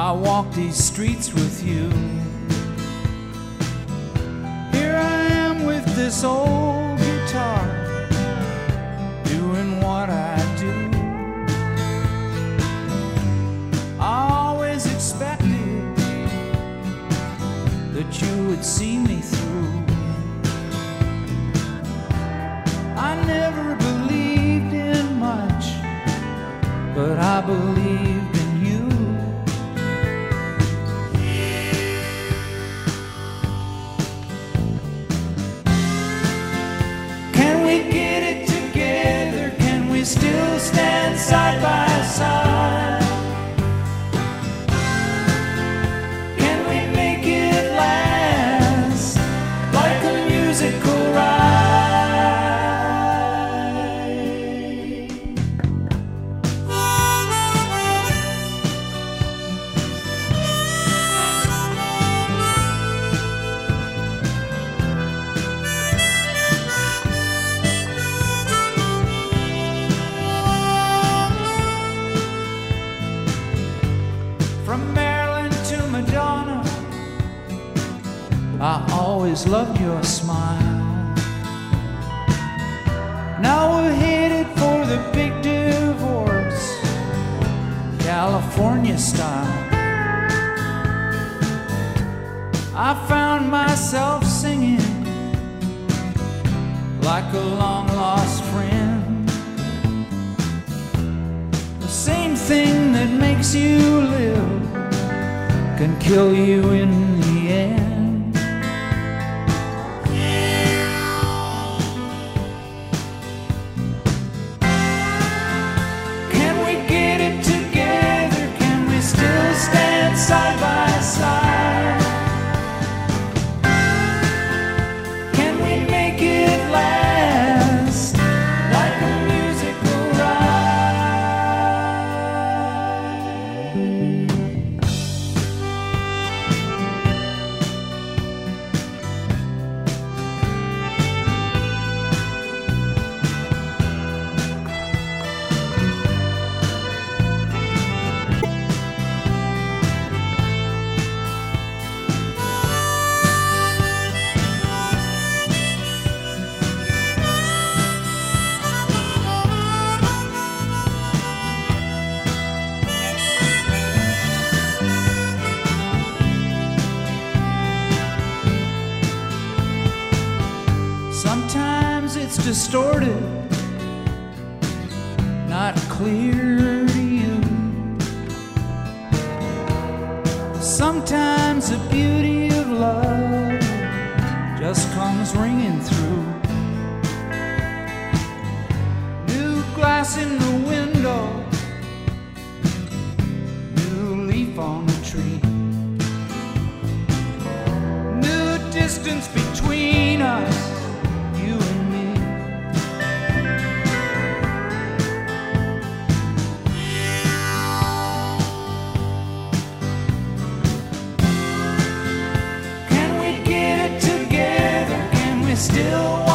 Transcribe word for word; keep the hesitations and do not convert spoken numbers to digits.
I walk these streets with you. Here I am with this old guitar, doing what I do. I always expected that you would see me through. I never believed in much, but I believed in you. Can we get it together? Can we still stand side by side? Can we make it last like a musical ride? From Maryland to Madonna, I always loved your smile. Now we're headed for the big divorce, California style. I found myself singing like a long-lost friend. The same thing that makes you live can kill you in the end. Can we get it together? Can we still stand side by side? Can we make it last like a musical ride? Sometimes it's distorted, not clear to you. Sometimes the beauty of love just comes ringing through. New glass in the window, new leaf on the tree, new distance between us, you and me. Can we get it together? Can we still